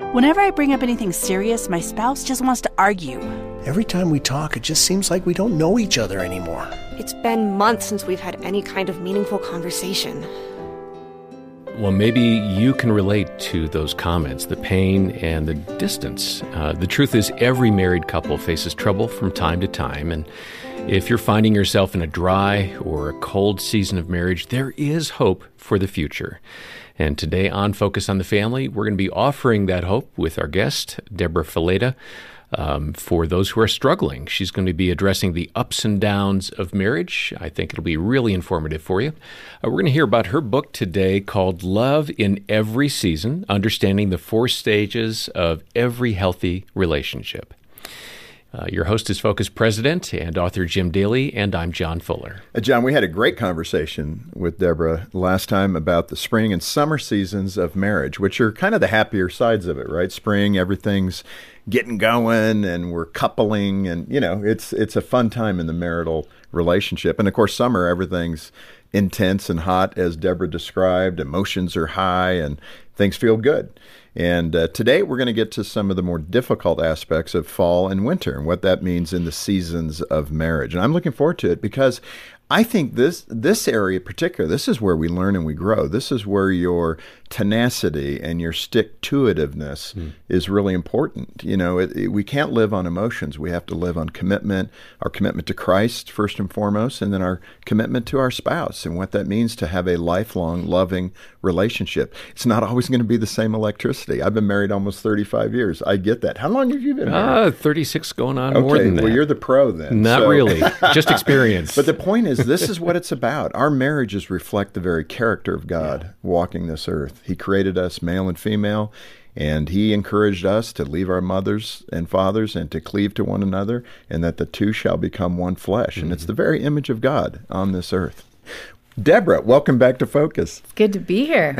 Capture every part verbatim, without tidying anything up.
Whenever I bring up anything serious, my spouse just wants to argue. Every time we talk, it just seems like we don't know each other anymore. It's been months since we've had any kind of meaningful conversation. Well, maybe you can relate to those comments, the pain and the distance. Uh, the truth is, every married couple faces trouble from time to time, and if you're finding yourself in a dry or a cold season of marriage, there is hope for the future. And today on Focus on the Family, we're going to be offering that hope with our guest, Deborah Fileta. Um, for those who are struggling, she's going to be addressing the ups and downs of marriage. I think it'll be really informative for you. Uh, we're going to hear about her book today called Love in Every Season, Understanding the Four Stages of Every Healthy Relationship. Uh, your host is Focus President and author Jim Daly, and I'm John Fuller. Uh, John, we had a great conversation with Deborah last time about the spring and summer seasons of marriage, which are kind of the happier sides of it, right? Spring, everything's getting going and we're coupling, and, you know, it's it's a fun time in the marital relationship. And, of course, summer, everything's intense and hot, as Deborah described. Emotions are high and things feel good. And uh, today we're going to get to some of the more difficult aspects of fall and winter and what that means in the seasons of marriage. And I'm looking forward to it because I think this this area in particular, this is where we learn and we grow. This is where your tenacity and your stick-to-itiveness mm. is really important. You know, it, it, we can't live on emotions. We have to live on commitment, our commitment to Christ first and foremost, and then our commitment to our spouse and what that means to have a lifelong, loving relationship. It's not always going to be the same electricity. I've been married almost thirty-five years. I get that. How long have you been married? Uh, thirty-six going on okay, more than that. Well, you're the pro then. Not so. really. Just experience. But the point is, this is what it's about. Our marriages reflect the very character of God yeah. walking this earth. He created us male and female, and he encouraged us to leave our mothers and fathers and to cleave to one another, and that the two shall become one flesh. Mm-hmm. And it's the very image of God on this earth. Deborah, welcome back to Focus. It's good to be here.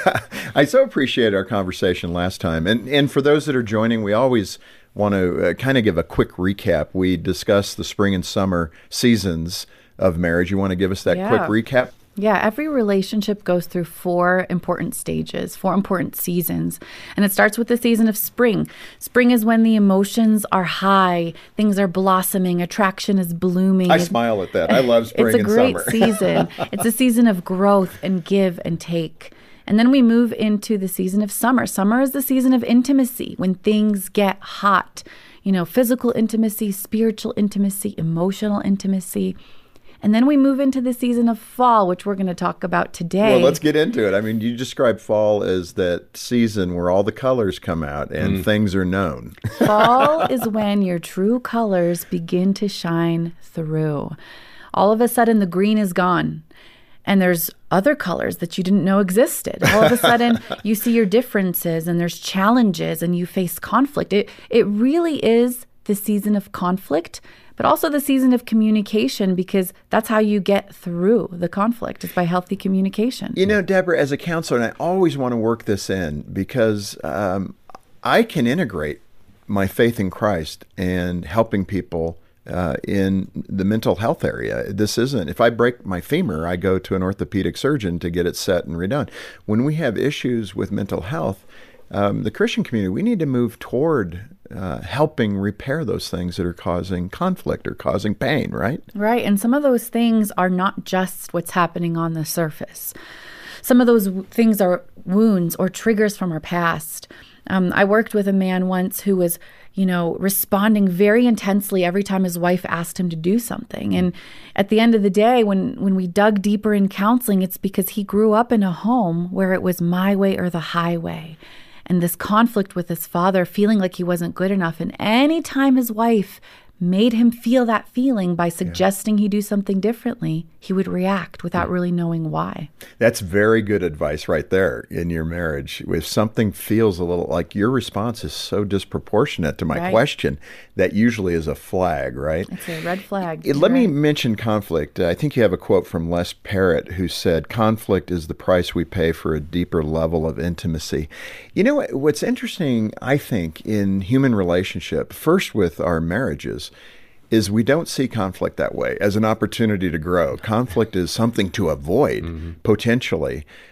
I so appreciate our conversation last time. And and for those that are joining, we always want to uh, kind of give a quick recap. We discussed the spring and summer seasons of marriage. You want to give us that yeah. quick recap? Yeah, every relationship goes through four important stages, four important seasons. And it starts with the season of spring. Spring is when the emotions are high, things are blossoming, attraction is blooming. I smile at that. I love spring and summer. It's a great season. It's a season of growth and give and take. And then we move into the season of summer. Summer is the season of intimacy, when things get hot. You know, physical intimacy, spiritual intimacy, emotional intimacy. And then we move into the season of fall, which we're going to talk about today. Well, let's get into it. I mean, you describe fall as that season where all the colors come out and mm. things are known. Fall is when your true colors begin to shine through. All of a sudden, the green is gone. And there's other colors that you didn't know existed. All of a sudden, you see your differences and there's challenges and you face conflict. It it really is the season of conflict, but also the season of communication, because that's how you get through the conflict, is by healthy communication. You know, Deborah, as a counselor, and I always want to work this in because um, I can integrate my faith in Christ and helping people uh, in the mental health area. This isn't, if I break my femur, I go to an orthopedic surgeon to get it set and redone. When we have issues with mental health, um, the Christian community, we need to move toward uh, helping repair those things that are causing conflict or causing pain, right? Right. And some of those things are not just what's happening on the surface. Some of those w- things are wounds or triggers from our past. Um, I worked with a man once who was, you know, responding very intensely every time his wife asked him to do something. And at the end of the day, when, when we dug deeper in counseling, it's because he grew up in a home where it was my way or the highway. And this conflict with his father, feeling like he wasn't good enough. And anytime his wife made him feel that feeling by suggesting yeah. he do something differently, he would react without yeah. really knowing why. That's very good advice right there in your marriage. If something feels a little like your response is so disproportionate to my right. question, that usually is a flag, right? It's a red flag. Let right. me mention conflict. I think you have a quote from Les Parrott who said, "Conflict is the price we pay for a deeper level of intimacy." You know, what's interesting, I think, in human relationship, first with our marriages, is we don't see conflict that way as an opportunity to grow. Conflict is something to avoid, mm-hmm. potentially.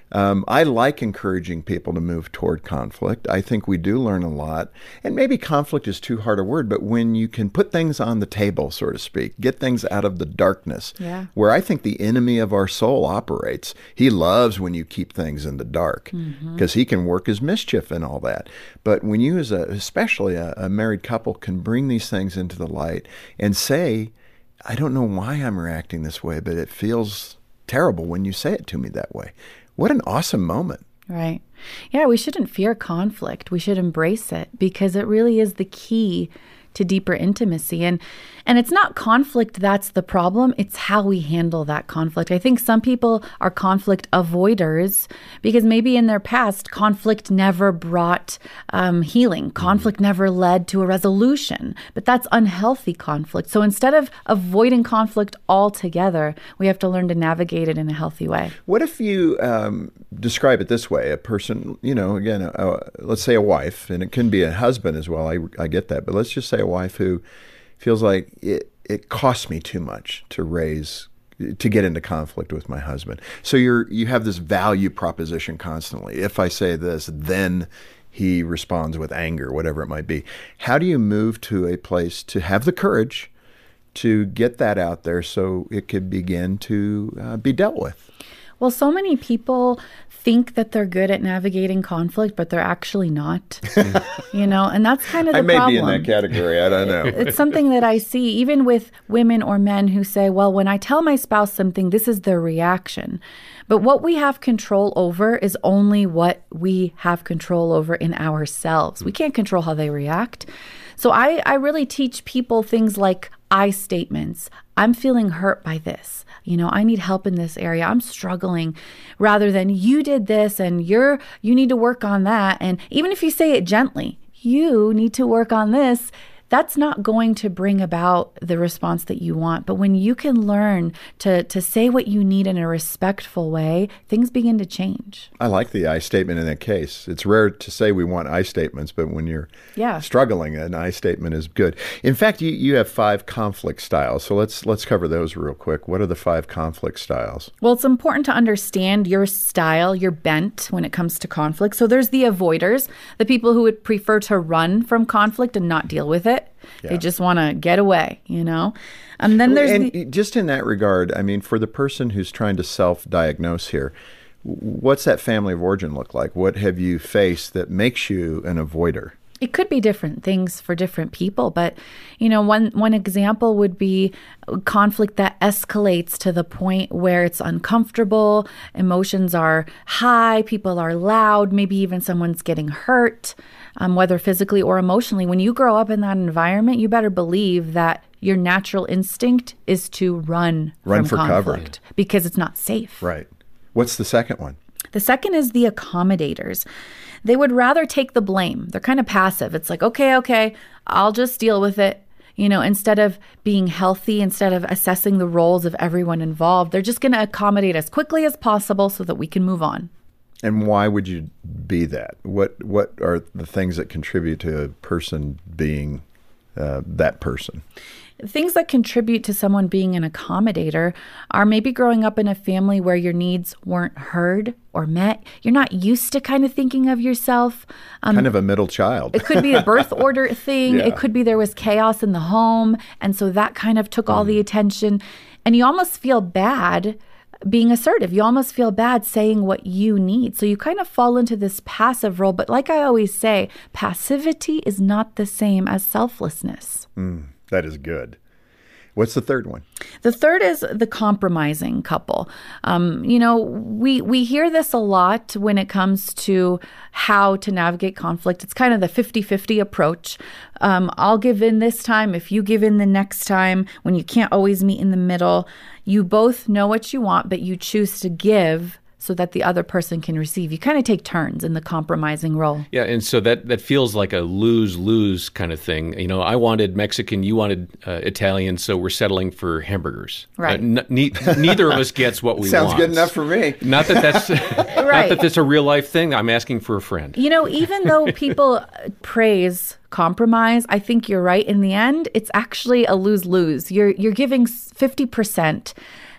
Um, I like encouraging people to move toward conflict. I think we do learn a lot. And maybe conflict is too hard a word, but when you can put things on the table, so to speak, get things out of the darkness, yeah. where I think the enemy of our soul operates. He loves when you keep things in the dark because mm-hmm. he can work his mischief and all that. But when you, as a, especially a, a married couple, can bring these things into the light and say, I don't know why I'm reacting this way, but it feels terrible when you say it to me that way. What an awesome moment. Right. Yeah, we shouldn't fear conflict. We should embrace it because it really is the key to deeper intimacy. And and it's not conflict that's the problem. It's how we handle that conflict. I think some people are conflict avoiders because maybe in their past, conflict never brought um, healing. Conflict mm-hmm. never led to a resolution. But that's unhealthy conflict. So instead of avoiding conflict altogether, we have to learn to navigate it in a healthy way. What if you um, describe it this way? A person, you know, again, a, a, let's say a wife, and it can be a husband as well. I, I get that. But let's just say a wife who feels like it, it costs me too much to raise, to get into conflict with my husband. So you're you have this value proposition constantly. If I say this, then he responds with anger, whatever it might be. How do you move to a place to have the courage to get that out there so it could begin to uh, be dealt with? Well, so many people think that they're good at navigating conflict, but they're actually not, you know, and that's kind of the I may problem. be in that category. I don't know. It's something that I see even with women or men who say, well, when I tell my spouse something, this is their reaction. But what we have control over is only what we have control over in ourselves. We can't control how they react. So I, I really teach people things like I statements. I'm feeling hurt by this. You know, I need help in this area. I'm struggling, rather than you did this and you're, you need to work on that. And even if you say it gently, you need to work on this. That's not going to bring about the response that you want. But when you can learn to to say what you need in a respectful way, things begin to change. I like the I statement in that case. It's rare to say we want I statements, but when you're yeah. struggling, an I statement is good. In fact, you, you have five conflict styles. So let's let's cover those real quick. What are the five conflict styles? Well, it's important to understand your style, your bent when it comes to conflict. So there's the avoiders, the people who would prefer to run from conflict and not deal with it. Yeah. They just want to get away, you know? And then there's and the, just in that regard, I mean, for the person who's trying to self-diagnose here, what's that family of origin look like? What have you faced that makes you an avoider? It could be different things for different people, but, you know, one one example would be conflict that escalates to the point where it's uncomfortable, emotions are high, people are loud, maybe even someone's getting hurt, um, whether physically or emotionally. When you grow up in that environment, you better believe that your natural instinct is to run, run from for conflict cover. Because it's not safe. Right. What's the second one? The second is the accommodators. They would rather take the blame. They're kind of passive. It's like, okay, okay, I'll just deal with it. You know, instead of being healthy, instead of assessing the roles of everyone involved, they're just going to accommodate as quickly as possible so that we can move on. And why would you be that? What what are the things that contribute to a person being uh, that person? Things that contribute to someone being an accommodator are maybe growing up in a family where your needs weren't heard or met. You're not used to kind of thinking of yourself. Um, kind of a middle child. It could be a birth order thing. Yeah. It could be there was chaos in the home. And so that kind of took all mm. the attention. And you almost feel bad being assertive. You almost feel bad saying what you need. So you kind of fall into this passive role. But like I always say, passivity is not the same as selflessness. Mm. That is good. What's the third one? The third is the compromising couple. Um, you know, we we hear this a lot when it comes to how to navigate conflict. It's kind of the fifty-fifty approach. Um, I'll give in this time if you give in the next time, when you can't always meet in the middle. You both know what you want, but you choose to give so that the other person can receive. You kind of take turns in the compromising role. Yeah, and so that, that feels like a lose-lose kind of thing. You know, I wanted Mexican, you wanted uh, Italian, so we're settling for hamburgers. Right. Uh, n- ne- neither of us gets what we Sounds want. Sounds good enough for me. Not that that's right. not that that's a real-life thing. I'm asking for a friend. You know, even though people praise compromise, I think you're right. In the end, it's actually a lose-lose. You're you're giving fifty percent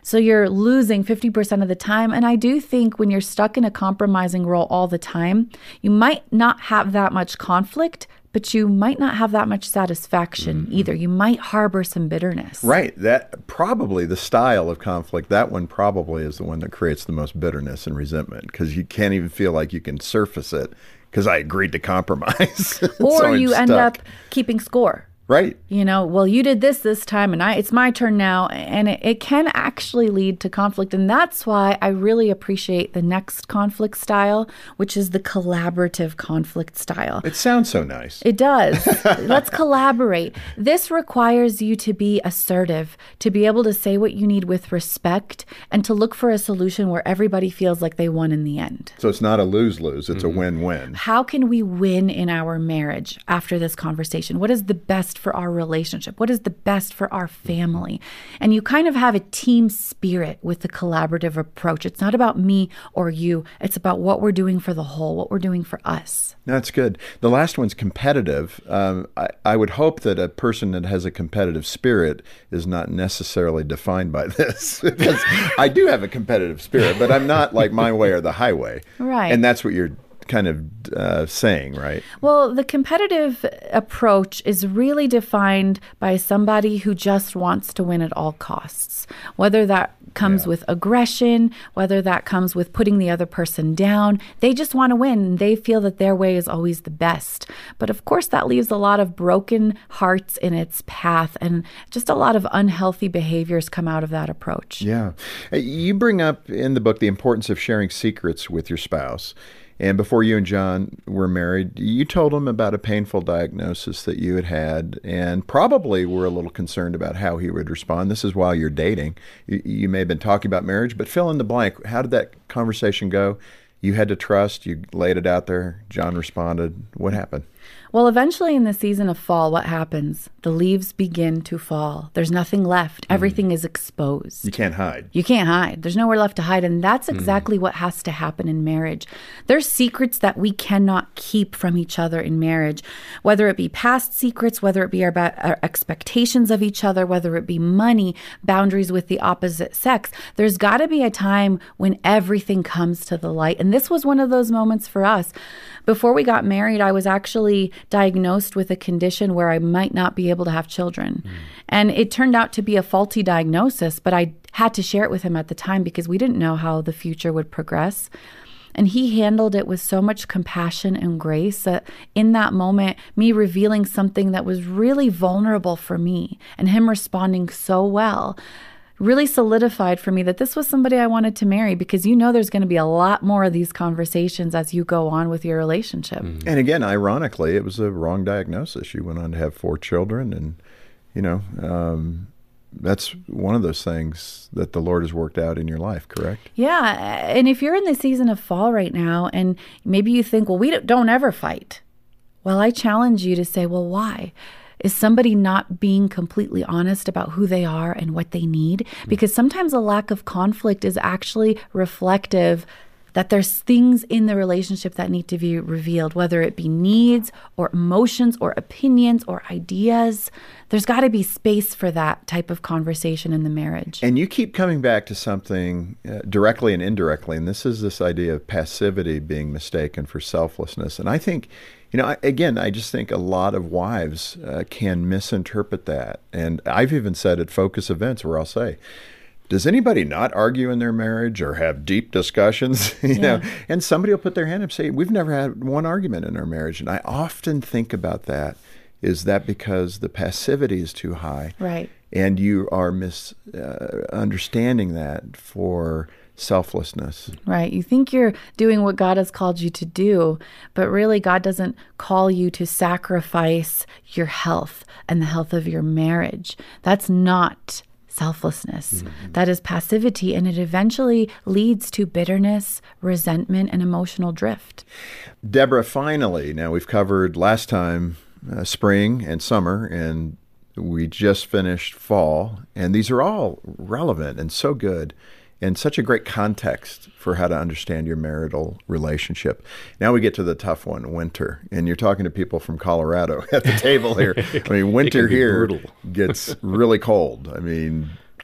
So you're losing fifty percent of the time. And I do think when you're stuck in a compromising role all the time, you might not have that much conflict, but you might not have that much satisfaction mm-hmm. either. You might harbor some bitterness. Right. That probably the style of conflict, that one probably is the one that creates the most bitterness and resentment, because you can't even feel like you can surface it because I agreed to compromise. Or so you end stuck. up keeping score. Right. You know, well, you did this this time and I it's my turn now. And it, it can actually lead to conflict. And that's why I really appreciate the next conflict style, which is the collaborative conflict style. It sounds so nice. It does. Let's collaborate. This requires you to be assertive, to be able to say what you need with respect, and to look for a solution where everybody feels like they won in the end. So it's not a lose-lose. It's mm-hmm. a win-win. How can we win in our marriage after this conversation? What is the best for our relationship? What is the best for our family? And you kind of have a team spirit with the collaborative approach. It's not about me or you. It's about what we're doing for the whole, what we're doing for us. That's good. The last one's competitive. Um, I, I would hope that a person that has a competitive spirit is not necessarily defined by this. Because I do have a competitive spirit, but I'm not like my way or the highway. Right. And that's what you're kind of uh, saying, right? Well, the competitive approach is really defined by somebody who just wants to win at all costs, whether that comes yeah. with aggression, whether that comes with putting the other person down. They just want to win. They feel that their way is always the best. But of course, that leaves a lot of broken hearts in its path, and just a lot of unhealthy behaviors come out of that approach. Yeah. You bring up in the book the importance of sharing secrets with your spouse. And before you and John were married, you told him about a painful diagnosis that you had had, and probably were a little concerned about how he would respond. This is while you're dating. You, you may have been talking about marriage, but fill in the blank. How did that conversation go? You had to trust. You laid it out there. John responded. What happened? Well, eventually in the season of fall, what happens? The leaves begin to fall. There's nothing left. Mm. Everything is exposed. You can't hide. You can't hide. There's nowhere left to hide. And that's exactly mm. what has to happen in marriage. There's secrets that we cannot keep from each other in marriage, whether it be past secrets, whether it be our, ba- our expectations of each other, whether it be money, boundaries with the opposite sex. There's got to be a time when everything comes to the light. And this was one of those moments for us. Before we got married, I was actually diagnosed with a condition where I might not be able to have children. Mm. And it turned out to be a faulty diagnosis, but I had to share it with him at the time because we didn't know how the future would progress. And he handled it with so much compassion and grace that in that moment, me revealing something that was really vulnerable for me and him responding so well really solidified for me that this was somebody I wanted to marry, because you know there's going to be a lot more of these conversations as you go on with your relationship. Mm-hmm. And again, ironically, it was a wrong diagnosis. You went on to have four children, and, you know, um, that's one of those things that the Lord has worked out in your life, correct? Yeah. And if you're in the season of fall right now, and maybe you think, well, we don't ever fight. Well, I challenge you to say, well, why? Is somebody not being completely honest about who they are and what they need? Because sometimes a lack of conflict is actually reflective that there's things in the relationship that need to be revealed, whether it be needs or emotions or opinions or ideas. There's got to be space for that type of conversation in the marriage. And you keep coming back to something uh, directly and indirectly, and this is this idea of passivity being mistaken for selflessness. And I think, you know, I, again, I just think a lot of wives uh, can misinterpret that. And I've even said at focus events where I'll say, does anybody not argue in their marriage or have deep discussions? you yeah. know, and somebody will put their hand up and say, we've never had one argument in our marriage. And I often think about that. Is that because the passivity is too high? Right. And you are misunderstanding uh, that for selflessness. Right. You think you're doing what God has called you to do, but really God doesn't call you to sacrifice your health and the health of your marriage. That's not selflessness. Mm-hmm. That is passivity, and it eventually leads to bitterness, resentment, and emotional drift. Deborah, finally, now we've covered last time uh, spring and summer, and we just finished fall, and these are all relevant and so good and such a great context for how to understand your marital relationship. Now we get to the tough one, winter. And you're talking to people from Colorado at the table here. I mean, winter here brutal. gets really cold. I mean,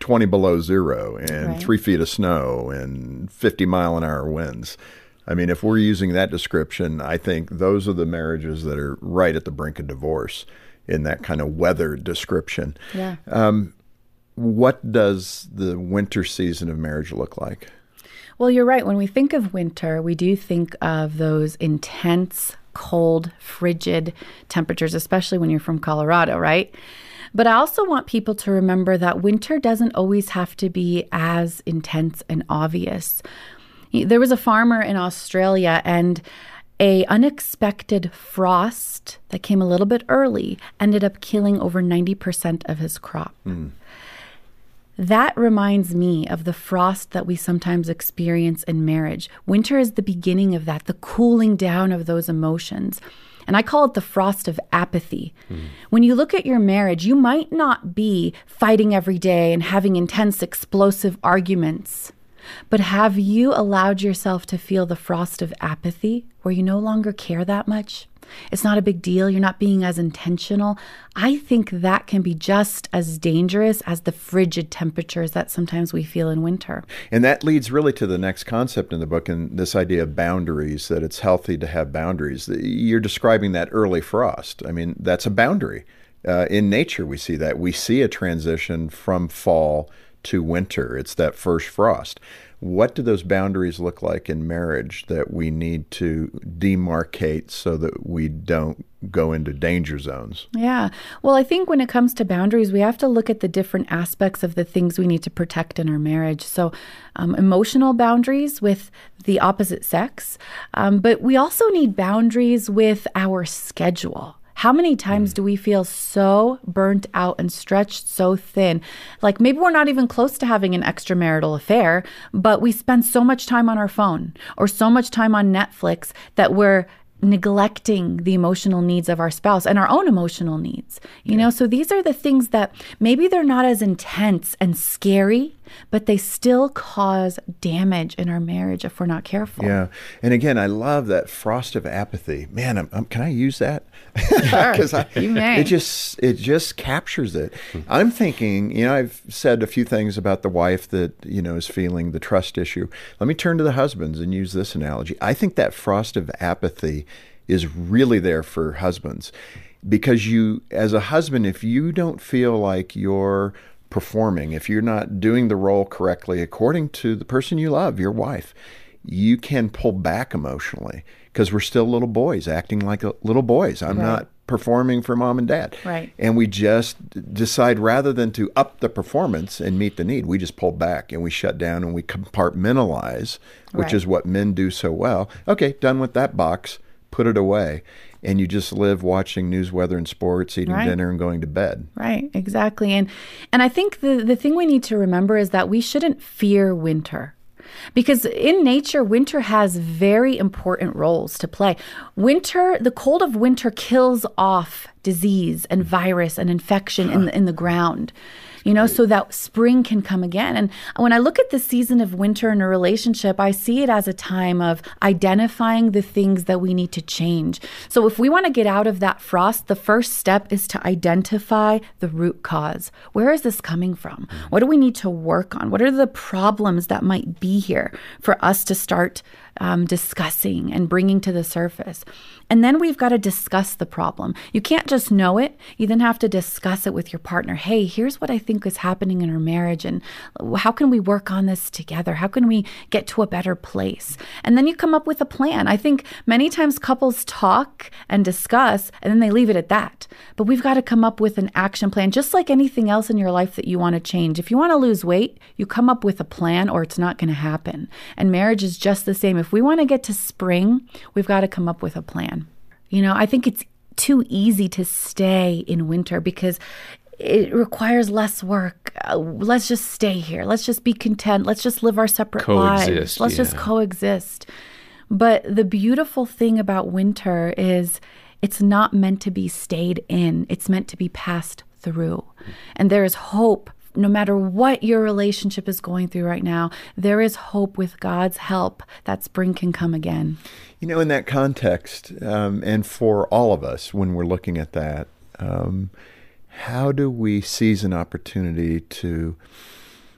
twenty below zero and Right. three feet of snow and fifty mile an hour winds. I mean, if we're using that description, I think those are the marriages that are right at the brink of divorce in that kind of weather description. Yeah. Um, what does the winter season of marriage look like? Well, you're right. When we think of winter, we do think of those intense, cold, frigid temperatures, especially when you're from Colorado, right? But I also want people to remember that winter doesn't always have to be as intense and obvious. There was a farmer in Australia, and a unexpected frost that came a little bit early ended up killing over ninety percent of his crop. Mm. That reminds me of the frost that we sometimes experience in marriage. Winter is the beginning of that, the cooling down of those emotions. And I call it the frost of apathy. Mm. When you look at your marriage, you might not be fighting every day and having intense, explosive arguments. But have you allowed yourself to feel the frost of apathy where you no longer care that much? It's not a big deal. You're not being as intentional. I think that can be just as dangerous as the frigid temperatures that sometimes we feel in winter. And that leads really to the next concept in the book, and this idea of boundaries, that it's healthy to have boundaries. You're describing that early frost. I mean, that's a boundary. Uh, in nature, we see that. We see a transition from fall to winter. It's that first frost. What do those boundaries look like in marriage that we need to demarcate so that we don't go into danger zones? Yeah. Well, I think when it comes to boundaries, we have to look at the different aspects of the things we need to protect in our marriage. So um, emotional boundaries with the opposite sex, um, but we also need boundaries with our schedule. How many times do we feel so burnt out and stretched so thin? Like maybe we're not even close to having an extramarital affair, but we spend so much time on our phone or so much time on Netflix that we're neglecting the emotional needs of our spouse and our own emotional needs. You yeah. know, so these are the things that maybe they're not as intense and scary, but they still cause damage in our marriage if we're not careful. Yeah. And again, I love that frost of apathy. Man, I'm, I'm, can I use that? Sure, I, you may. It just, it just captures it. I'm thinking, you know, I've said a few things about the wife that, you know, is feeling the trust issue. Let me turn to the husbands and use this analogy. I think that frost of apathy is really there for husbands, because you, as a husband, if you don't feel like you're performing, if you're not doing the role correctly according to the person you love, your wife, you can pull back emotionally because we're still little boys acting like little boys. I'm right. not performing for mom and dad. Right. And we just decide, rather than to up the performance and meet the need, we just pull back and we shut down and we compartmentalize, which right. is what men do so well. Okay, done with that box. Put it away, and you just live watching news, weather, and sports, eating right. dinner, and going to bed. Right, exactly. And and I think the, the thing we need to remember is that we shouldn't fear winter. Because in nature, winter has very important roles to play. Winter, the cold of winter kills off disease and virus and infection in the, in the ground. You know, so that spring can come again. And when I look at the season of winter in a relationship, I see it as a time of identifying the things that we need to change. So if we want to get out of that frost, the first step is to identify the root cause. Where is this coming from? What do we need to work on? What are the problems that might be here for us to start um, discussing and bringing to the surface? And then we've got to discuss the problem. You can't just know it. You then have to discuss it with your partner. Hey, here's what I think is happening in our marriage, and how can we work on this together? How can we get to a better place? And then you come up with a plan. I think many times couples talk and discuss, and then they leave it at that. But we've got to come up with an action plan, just like anything else in your life that you want to change. If you want to lose weight, you come up with a plan, or it's not going to happen. And marriage is just the same. If we want to get to spring, we've got to come up with a plan. You know, I think it's too easy to stay in winter because it requires less work. Uh, let's just stay here. Let's just be content. Let's just live our separate Coexist, lives. Let's yeah. just coexist. But the beautiful thing about winter is it's not meant to be stayed in. It's meant to be passed through. And there is hope. No matter what your relationship is going through right now, there is hope with God's help that spring can come again. You know, in that context, um, and for all of us, when we're looking at that, um, how do we seize an opportunity to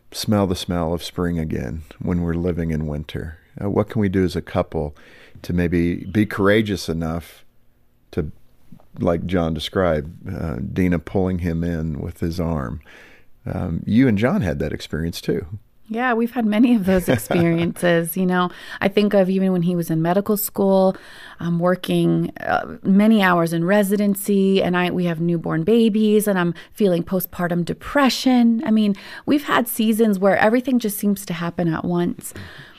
smell the smell of spring again when we're living in winter? Uh, what can we do as a couple to maybe be courageous enough to, like John described, uh, Dina pulling him in with his arm? Um, you and John had that experience too. Yeah, we've had many of those experiences. You know, I think of even when he was in medical school, um, working uh, many hours in residency, and I we have newborn babies, and I'm feeling postpartum depression. I mean, we've had seasons where everything just seems to happen at once.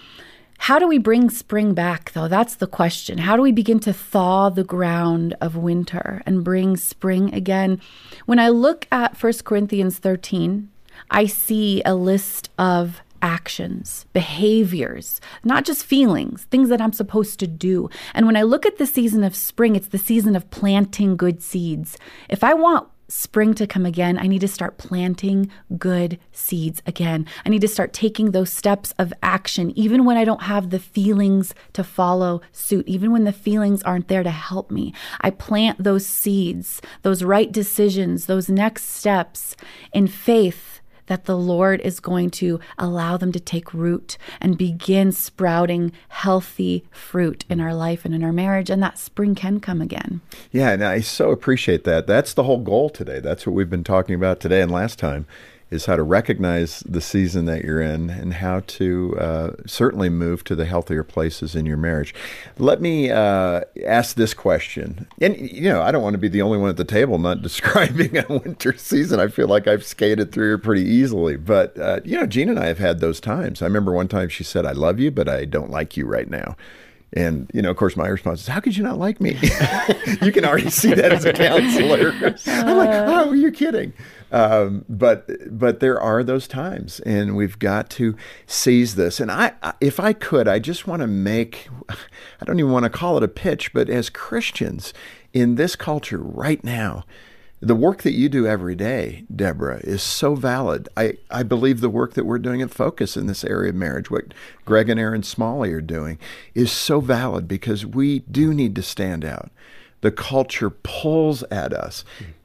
How do we bring spring back, though? That's the question. How do we begin to thaw the ground of winter and bring spring again? When I look at First Corinthians thirteen, I see a list of actions, behaviors, not just feelings, things that I'm supposed to do. And when I look at the season of spring, it's the season of planting good seeds. If I want spring to come again, I need to start planting good seeds again. I need to start taking those steps of action, even when I don't have the feelings to follow suit, even when the feelings aren't there to help me. I plant those seeds, those right decisions, those next steps in faith that the Lord is going to allow them to take root and begin sprouting healthy fruit in our life and in our marriage, and that spring can come again. Yeah, and I so appreciate that. That's the whole goal today. That's what we've been talking about today and last time, is how to recognize the season that you're in and how to uh, certainly move to the healthier places in your marriage. Let me uh, ask this question. And, you know, I don't want to be the only one at the table not describing a winter season. I feel like I've skated through it pretty easily. But, uh, you know, Gina and I have had those times. I remember one time she said, "I love you, but I don't like you right now." And, you know, of course, my response is, "How could you not like me?" You can already see that as a counselor. I'm like, "Oh, you're kidding." Um, but but there are those times, and we've got to seize this. And I, if I could, I just want to make, I don't even want to call it a pitch, but as Christians in this culture right now, the work that you do every day, Deborah, is so valid. I, I believe the work that we're doing at Focus in this area of marriage, what Greg and Erin Smalley are doing, is so valid because we do need to stand out. The culture pulls at us.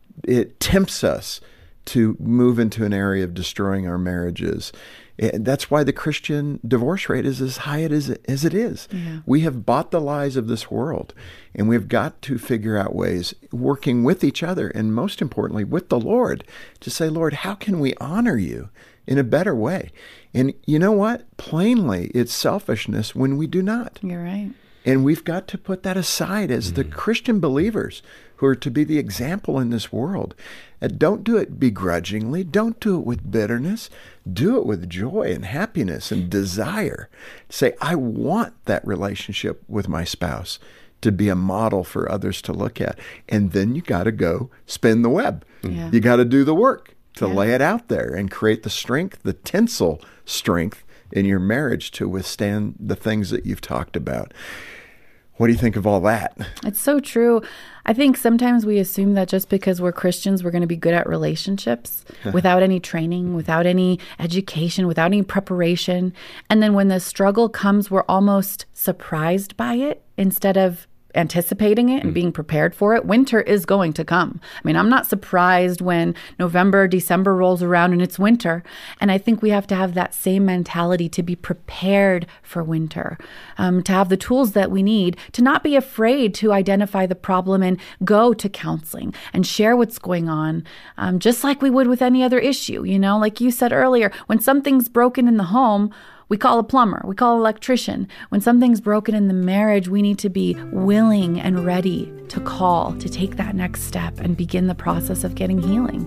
It tempts us to move into an area of destroying our marriages. And that's why the Christian divorce rate is as high as it is. Yeah. We have bought the lies of this world, and we've got to figure out ways, working with each other, and most importantly, with the Lord, to say, "Lord, how can we honor you in a better way?" And you know what? Plainly, it's selfishness when we do not. You're right. And we've got to put that aside as mm. the Christian believers who are to be the example in this world. And don't do it begrudgingly. Don't do it with bitterness. Do it with joy and happiness and desire. Say, "I want that relationship with my spouse to be a model for others to look at." And then you got to go spin the web. Yeah. You got to do the work to yeah. lay it out there and create the strength, the tensile strength in your marriage to withstand the things that you've talked about. What do you think of all that? It's so true. I think sometimes we assume that just because we're Christians, we're going to be good at relationships without any training, without any education, without any preparation. And then when the struggle comes, we're almost surprised by it instead of anticipating it and being prepared for it. Winter is going to come. I mean, I'm not surprised when November, December rolls around and it's winter. And I think we have to have that same mentality to be prepared for winter, um, to have the tools that we need, to not be afraid to identify the problem and go to counseling and share what's going on, um, just like we would with any other issue. You know, like you said earlier, when something's broken in the home, we call a plumber, we call an electrician. When something's broken in the marriage, we need to be willing and ready to call, to take that next step and begin the process of getting healing.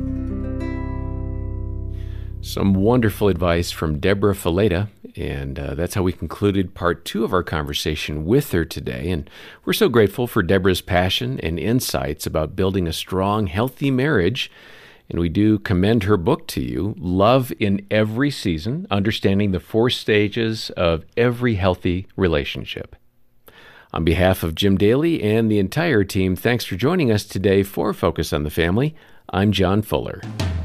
Some wonderful advice from Deborah Fileta, and uh, that's how we concluded part two of our conversation with her today. And we're so grateful for Deborah's passion and insights about building a strong, healthy marriage. And we do commend her book to you, Love in Every Season, Understanding the Four Stages of Every Healthy Relationship. On behalf of Jim Daly and the entire team, thanks for joining us today for Focus on the Family. I'm John Fuller.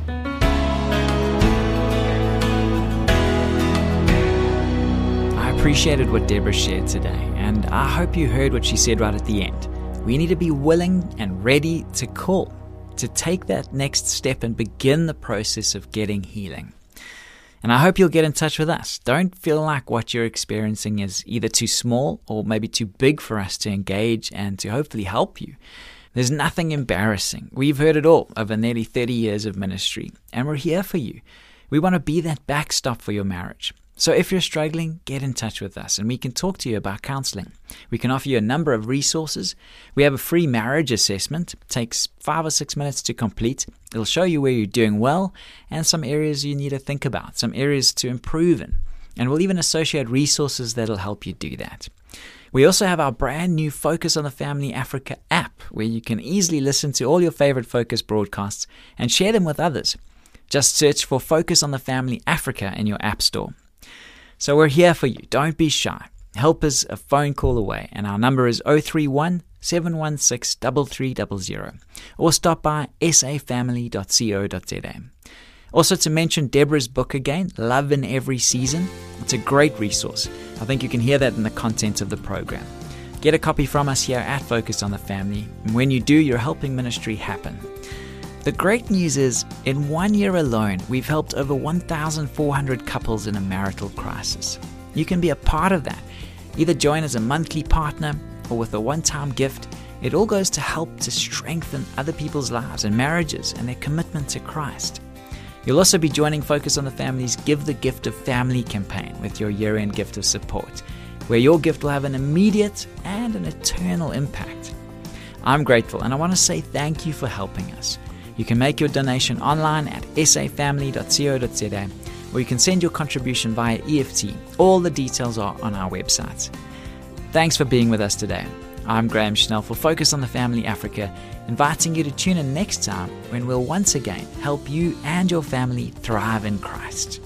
I appreciated what Deborah shared today, and I hope you heard what she said right at the end. We need to be willing and ready to call, to take that next step and begin the process of getting healing. And I hope you'll get in touch with us. Don't feel like what you're experiencing is either too small or maybe too big for us to engage and to hopefully help you. There's nothing embarrassing. We've heard it all over nearly thirty years of ministry, and we're here for you. We want to be that backstop for your marriage. So if you're struggling, get in touch with us and we can talk to you about counseling. We can offer you a number of resources. We have a free marriage assessment. It takes five or six minutes to complete. It'll show you where you're doing well and some areas you need to think about, some areas to improve in. And we'll even associate resources that'll help you do that. We also have our brand new Focus on the Family Africa app, where you can easily listen to all your favorite Focus broadcasts and share them with others. Just search for Focus on the Family Africa in your app store. So we're here for you. Don't be shy. Help us a phone call away, and our number is zero three one, seven one six, three three zero zero, or stop by s a family dot co dot z a. Also to mention Deborah's book again, Love in Every Season. It's a great resource. I think you can hear that in the content of the program. Get a copy from us here at Focus on the Family, and when you do, you're helping ministry happen. The great news is, in one year alone, we've helped over one thousand four hundred couples in a marital crisis. You can be a part of that. Either join as a monthly partner or with a one-time gift. It all goes to help to strengthen other people's lives and marriages and their commitment to Christ. You'll also be joining Focus on the Family's Give the Gift of Family campaign with your year-end gift of support, where your gift will have an immediate and an eternal impact. I'm grateful, and I want to say thank you for helping us. You can make your donation online at s a family dot co dot z a, or you can send your contribution via E F T. All the details are on our website. Thanks for being with us today. I'm Graham Schnell for Focus on the Family Africa, inviting you to tune in next time when we'll once again help you and your family thrive in Christ.